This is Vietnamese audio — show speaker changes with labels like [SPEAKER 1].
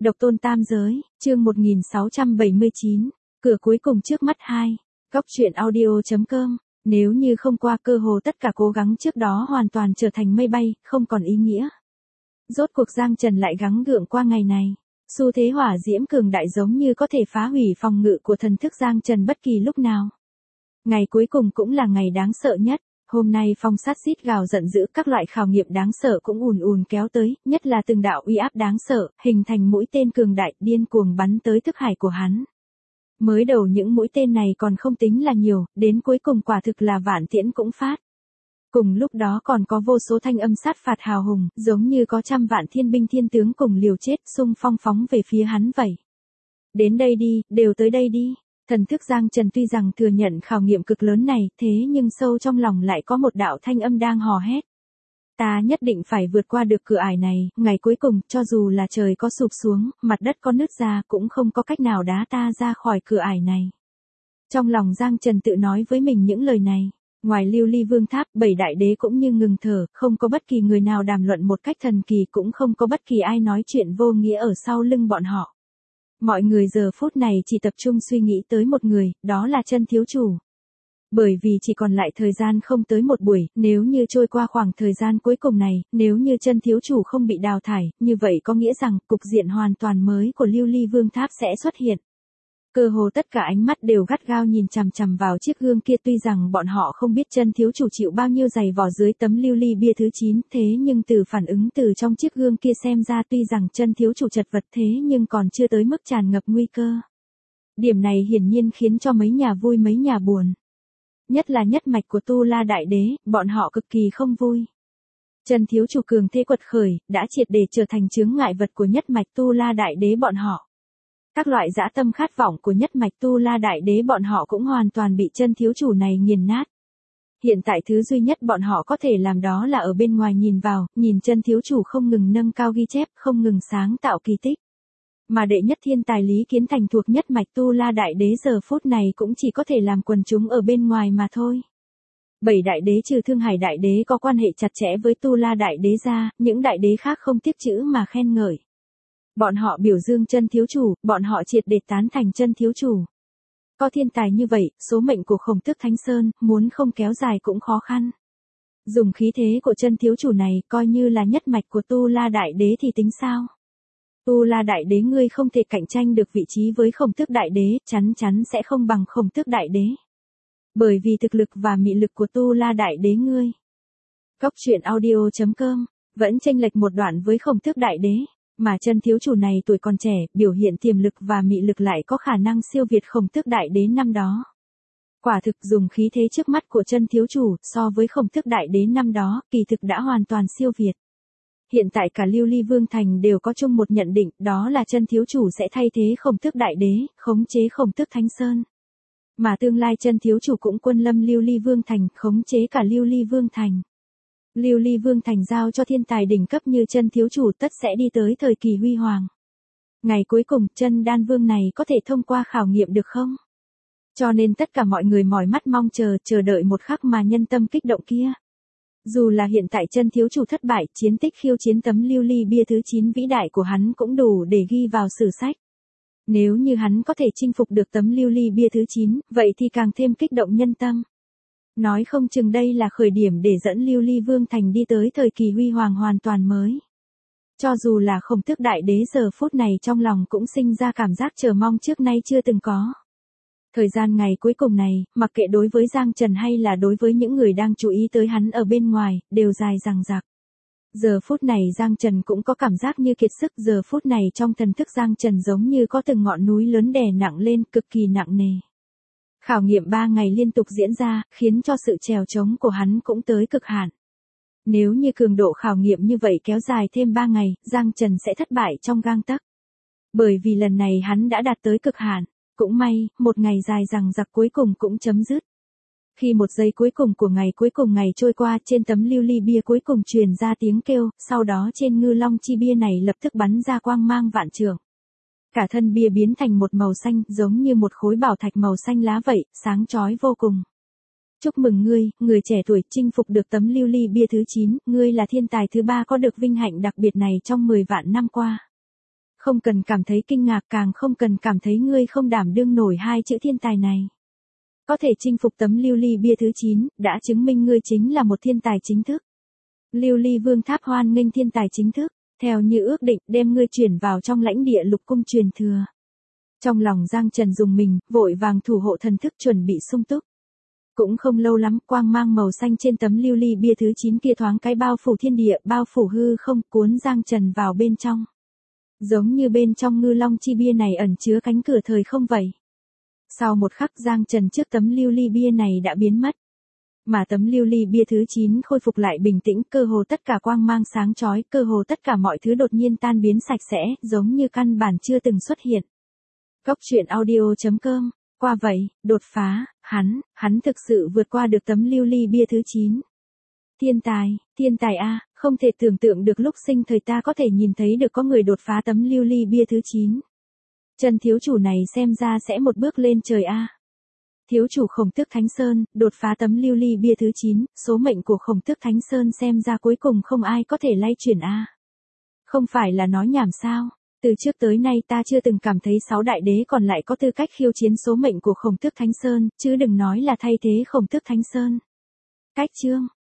[SPEAKER 1] Độc tôn tam giới, chương 1679, cửa cuối cùng trước mắt 2, góc truyện audio.com, nếu như không qua cơ hồ tất cả cố gắng trước đó hoàn toàn trở thành mây bay, không còn ý nghĩa. Rốt cuộc Giang Trần lại gắng gượng qua ngày này, xu thế hỏa diễm cường đại giống như có thể phá hủy phòng ngự của thần thức Giang Trần bất kỳ lúc nào. Ngày cuối cùng cũng là ngày đáng sợ nhất. Hôm nay phong sát xít gào giận dữ, các loại khảo nghiệm đáng sợ cũng ùn ùn kéo tới, nhất là từng đạo uy áp đáng sợ, hình thành mũi tên cường đại, điên cuồng bắn tới thức hải của hắn. Mới đầu những mũi tên này còn không tính là nhiều, đến cuối cùng quả thực là vạn tiễn cũng phát. Cùng lúc đó còn có vô số thanh âm sát phạt hào hùng, giống như có trăm vạn thiên binh thiên tướng cùng liều chết xung phong phóng về phía hắn vậy. Đến đây đi, đều tới đây đi. Thần thức Giang Trần tuy rằng thừa nhận khảo nghiệm cực lớn này, thế nhưng sâu trong lòng lại có một đạo thanh âm đang hò hét. Ta nhất định phải vượt qua được cửa ải này, ngày cuối cùng, cho dù là trời có sụp xuống, mặt đất có nứt ra, cũng không có cách nào đá ta ra khỏi cửa ải này. Trong lòng Giang Trần tự nói với mình những lời này, ngoài Lưu Ly Vương Tháp, 7 đại đế cũng như ngừng thở, không có bất kỳ người nào đàm luận một cách thần kỳ, cũng không có bất kỳ ai nói chuyện vô nghĩa ở sau lưng bọn họ. Mọi người giờ phút này chỉ tập trung suy nghĩ tới một người, đó là Chân Thiếu Chủ. Bởi vì chỉ còn lại thời gian không tới một buổi, nếu như trôi qua khoảng thời gian cuối cùng này, nếu như Chân Thiếu Chủ không bị đào thải, như vậy có nghĩa rằng cục diện hoàn toàn mới của Lưu Ly Vương Tháp sẽ xuất hiện. Cơ hồ tất cả ánh mắt đều gắt gao nhìn chằm chằm vào chiếc gương kia, tuy rằng bọn họ không biết Chân Thiếu Chủ chịu bao nhiêu giày vò dưới tấm lưu ly bia thứ 9, thế nhưng từ phản ứng từ trong chiếc gương kia xem ra tuy rằng Chân Thiếu Chủ chật vật thế nhưng còn chưa tới mức tràn ngập nguy cơ. Điểm này hiển nhiên khiến cho mấy nhà vui mấy nhà buồn. Nhất là nhất mạch của Tu La Đại Đế, bọn họ cực kỳ không vui. Chân Thiếu Chủ cường thế quật khởi, đã triệt để trở thành chướng ngại vật của nhất mạch Tu La Đại Đế bọn họ. Các loại dã tâm khát vọng của nhất mạch Tu La Đại Đế bọn họ cũng hoàn toàn bị Chân Thiếu Chủ này nghiền nát. Hiện tại thứ duy nhất bọn họ có thể làm đó là ở bên ngoài nhìn vào, nhìn Chân Thiếu Chủ không ngừng nâng cao ghi chép, không ngừng sáng tạo kỳ tích. Mà đệ nhất thiên tài Lý Kiến Thành thuộc nhất mạch Tu La Đại Đế giờ phút này cũng chỉ có thể làm quần chúng ở bên ngoài mà thôi. 7 đại đế trừ Thương Hải Đại Đế có quan hệ chặt chẽ với Tu La Đại Đế ra, những đại đế khác không tiếc chữ mà khen ngợi. Bọn họ biểu dương Chân Thiếu Chủ, bọn họ triệt để tán thành Chân Thiếu Chủ. Có thiên tài như vậy, số mệnh của Khổng Tước Thánh Sơn, muốn không kéo dài cũng khó khăn. Dùng khí thế của Chân Thiếu Chủ này, coi như là nhất mạch của Tu La Đại Đế thì tính sao? Tu La Đại Đế ngươi không thể cạnh tranh được vị trí với Khổng Tước Đại Đế, chắn chắn sẽ không bằng Khổng Tước Đại Đế. Bởi vì thực lực và mị lực của Tu La Đại Đế ngươi. Góc truyện audio.com, vẫn chênh lệch một đoạn với Khổng Tước Đại Đế. Mà Chân Thiếu Chủ này tuổi còn trẻ, biểu hiện tiềm lực và mị lực lại có khả năng siêu việt Khổng Tước Đại Đế năm đó. Quả thực dùng khí thế trước mắt của Chân Thiếu Chủ, so với Khổng Tước Đại Đế năm đó, kỳ thực đã hoàn toàn siêu việt. Hiện tại cả Lưu Ly Vương Thành đều có chung một nhận định, đó là Chân Thiếu Chủ sẽ thay thế Khổng Tước Đại Đế, khống chế Khổng Tước Thánh Sơn. Mà tương lai Chân Thiếu Chủ cũng quân lâm Lưu Ly Vương Thành, khống chế cả Lưu Ly Vương Thành. Lưu Ly Vương Thành giao cho thiên tài đỉnh cấp như Chân Thiếu Chủ tất sẽ đi tới thời kỳ huy hoàng. Ngày cuối cùng, Chân Đan Vương này có thể thông qua khảo nghiệm được không? Cho nên tất cả mọi người mỏi mắt mong chờ đợi một khắc mà nhân tâm kích động kia. Dù là hiện tại Chân Thiếu Chủ thất bại, chiến tích khiêu chiến tấm lưu ly bia thứ 9 vĩ đại của hắn cũng đủ để ghi vào sử sách. Nếu như hắn có thể chinh phục được tấm lưu ly bia thứ 9, vậy thì càng thêm kích động nhân tâm. Nói không chừng đây là khởi điểm để dẫn Lưu Ly Vương Thành đi tới thời kỳ huy hoàng hoàn toàn mới. Cho dù là Khổng Tước Đại Đế giờ phút này trong lòng cũng sinh ra cảm giác chờ mong trước nay chưa từng có. Thời gian ngày cuối cùng này, mặc kệ đối với Giang Trần hay là đối với những người đang chú ý tới hắn ở bên ngoài, đều dài dằng dặc. Giờ phút này Giang Trần cũng có cảm giác như kiệt sức, giờ phút này trong thần thức Giang Trần giống như có từng ngọn núi lớn đè nặng lên, cực kỳ nặng nề. Khảo nghiệm 3 ngày liên tục diễn ra, khiến cho sự trèo trống của hắn cũng tới cực hạn. Nếu như cường độ khảo nghiệm như vậy kéo dài thêm 3 ngày, Giang Trần sẽ thất bại trong gang tấc. Bởi vì lần này hắn đã đạt tới cực hạn. Cũng may, một ngày dài dằng dặc cuối cùng cũng chấm dứt. Khi một giây cuối cùng của ngày cuối cùng ngày trôi qua, trên tấm lưu ly bia cuối cùng truyền ra tiếng kêu, sau đó trên ngư long chi bia này lập tức bắn ra quang mang vạn trượng. Cả thân bia biến thành một màu xanh, giống như một khối bảo thạch màu xanh lá vậy, sáng chói vô cùng. Chúc mừng ngươi, người trẻ tuổi chinh phục được tấm lưu ly bia thứ 9, ngươi là thiên tài thứ 3 có được vinh hạnh đặc biệt này trong 10 vạn năm qua. Không cần cảm thấy kinh ngạc, càng không cần cảm thấy ngươi không đảm đương nổi hai chữ thiên tài này. Có thể chinh phục tấm lưu ly bia thứ 9, đã chứng minh ngươi chính là một thiên tài chính thức. Lưu ly vương tháp hoan nghênh thiên tài chính thức, theo như ước định đem ngươi chuyển vào trong lãnh địa lục cung truyền thừa. Trong lòng Giang Trần dùng mình, vội vàng thủ hộ thần thức chuẩn bị sung túc. Cũng không lâu lắm, quang mang màu xanh trên tấm lưu ly bia thứ 9 kia thoáng cái bao phủ thiên địa, bao phủ hư không, cuốn Giang Trần vào bên trong. Giống như bên trong ngư long chi bia này ẩn chứa cánh cửa thời không vậy. Sau một khắc Giang Trần trước tấm lưu ly bia này đã biến mất. Mà tấm lưu ly bia thứ 9 khôi phục lại bình tĩnh, cơ hồ tất cả quang mang sáng chói, cơ hồ tất cả mọi thứ đột nhiên tan biến sạch sẽ, giống như căn bản chưa từng xuất hiện. Góc truyện audio.com. Qua vậy, đột phá, hắn thực sự vượt qua được tấm lưu ly bia thứ 9. Thiên tài a, không thể tưởng tượng được lúc sinh thời ta có thể nhìn thấy được có người đột phá tấm lưu ly bia thứ 9. Trần thiếu chủ này xem ra sẽ một bước lên trời a. Thiếu chủ Khổng Tước Thánh Sơn, đột phá tấm lưu ly bia thứ 9, số mệnh của Khổng Tước Thánh Sơn xem ra cuối cùng không ai có thể lay chuyển a. Không phải là nói nhảm sao? Từ trước tới nay ta chưa từng cảm thấy 6 đại đế còn lại có tư cách khiêu chiến số mệnh của Khổng Tước Thánh Sơn, chứ đừng nói là thay thế Khổng Tước Thánh Sơn. Cách chương